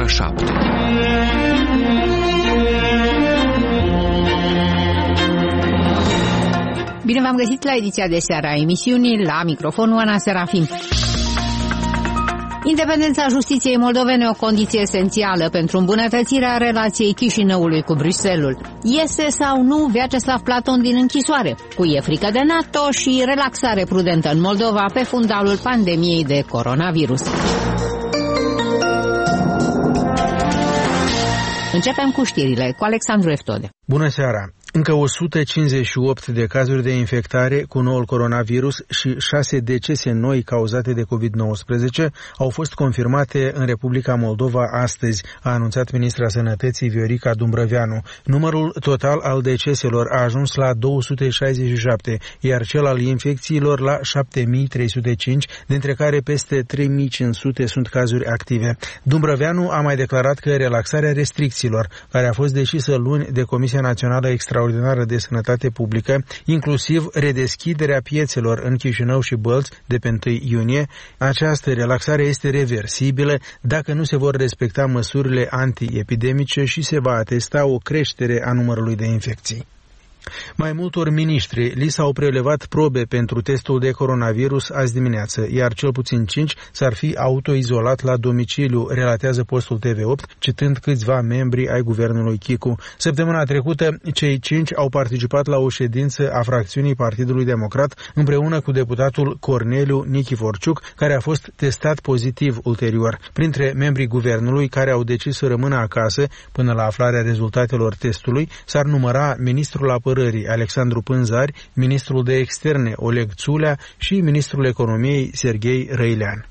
ora 7. Bine v-am găsit la ediția de seară a emisiunii, la microfonul Ana Serafim. Independența justiției moldovene o condiție esențială pentru îmbunătățirea relației Chișinăului cu Bruxelles. Iese sau nu Vyacheslav Platon din închisoare? Cui e frică de NATO și relaxare prudentă în Moldova pe fundalul pandemiei de coronavirus. Începem cu știrile, cu Alexandru Eftode. Bună seara! Încă 158 de cazuri de infectare cu noul coronavirus și 6 decese noi cauzate de COVID-19 au fost confirmate în Republica Moldova astăzi, a anunțat ministra Sănătății Viorica Dumbrăveanu. Numărul total al deceselor a ajuns la 267, iar cel al infecțiilor la 7305, dintre care peste 3500 sunt cazuri active. Dumbrăveanu a mai declarat că relaxarea restricțiilor, care a fost decisă luni de Comisia Națională Extraordinară de Sănătate Publică, inclusiv redeschiderea piețelor în Chișinău și Bălți de pe 1 iunie, această relaxare este reversibilă dacă nu se vor respecta măsurile antiepidemice și se va atesta o creștere a numărului de infecții. Mai multor miniștri li s-au prelevat probe pentru testul de coronavirus azi dimineață, iar cel puțin 5 s-ar fi autoizolat la domiciliu, relatează postul TV8, citând câțiva membri ai guvernului Chicu. Săptămâna trecută, cei 5 au participat la o ședință a fracțiunii Partidului Democrat împreună cu deputatul Corneliu Nichiforciuc, care a fost testat pozitiv ulterior. Printre membrii guvernului care au decis să rămână acasă până la aflarea rezultatelor testului s-ar număra ministrul Apărării Alexandru Pânzari, ministrul de externe Oleg Țulea și ministrul economiei Serghei Răilean.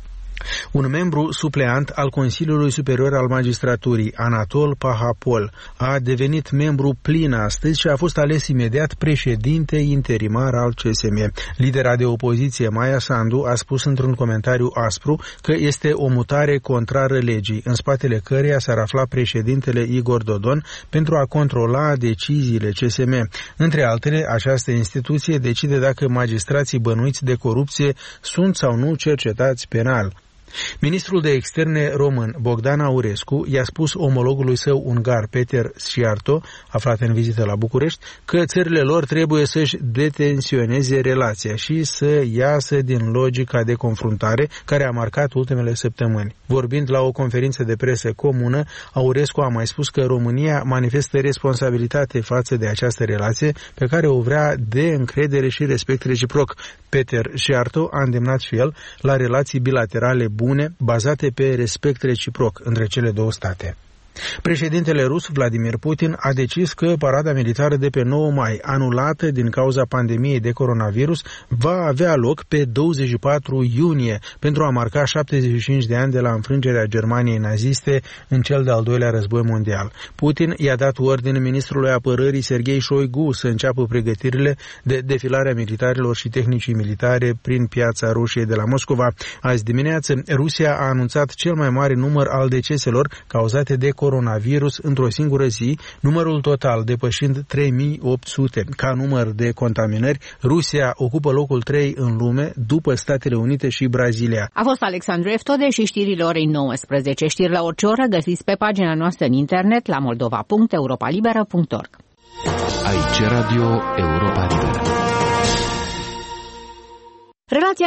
Un membru supleant al Consiliului Superior al Magistraturii, Anatol Pahapol, a devenit membru plin astăzi și a fost ales imediat președinte interimar al CSM. Lidera de opoziție, Maia Sandu, a spus într-un comentariu aspru că este o mutare contrară legii, în spatele căreia s-ar afla președintele Igor Dodon pentru a controla deciziile CSM. Între altele, această instituție decide dacă magistrații bănuiți de corupție sunt sau nu cercetați penal. Ministrul de externe român, Bogdan Aurescu, i-a spus omologului său ungar, Peter Sciarto, aflat în vizită la București, că țările lor trebuie să-și detensioneze relația și să iasă din logica de confruntare care a marcat ultimele săptămâni. Vorbind la o conferință de presă comună, Aurescu a mai spus că România manifestă responsabilitate față de această relație pe care o vrea de încredere și respect reciproc. Peter Sciarto a îndemnat și el la relații bilaterale bune, bazate pe respect reciproc între cele două state. Președintele rus Vladimir Putin a decis că parada militară de pe 9 mai, anulată din cauza pandemiei de coronavirus, va avea loc pe 24 iunie pentru a marca 75 de ani de la înfrângerea Germaniei naziste în cel de-al doilea război mondial. Putin i-a dat ordine ministrului apărării Serghei Șoigu să înceapă pregătirile de defilarea militarilor și tehnicii militare prin piața Rusiei de la Moscova. Azi dimineață, Rusia a anunțat cel mai mare număr al deceselor cauzate de coronavirus într-o singură zi, numărul total depășind 3800. Ca număr de contaminări, Rusia ocupă locul 3 în lume, după Statele Unite și Brazilia. A fost Alexandru Eftode și știrile orei 19. Știri la orice oră găsiți pe pagina noastră în internet la moldova.europalibera.org. Aici Radio Europa Liberă. Relația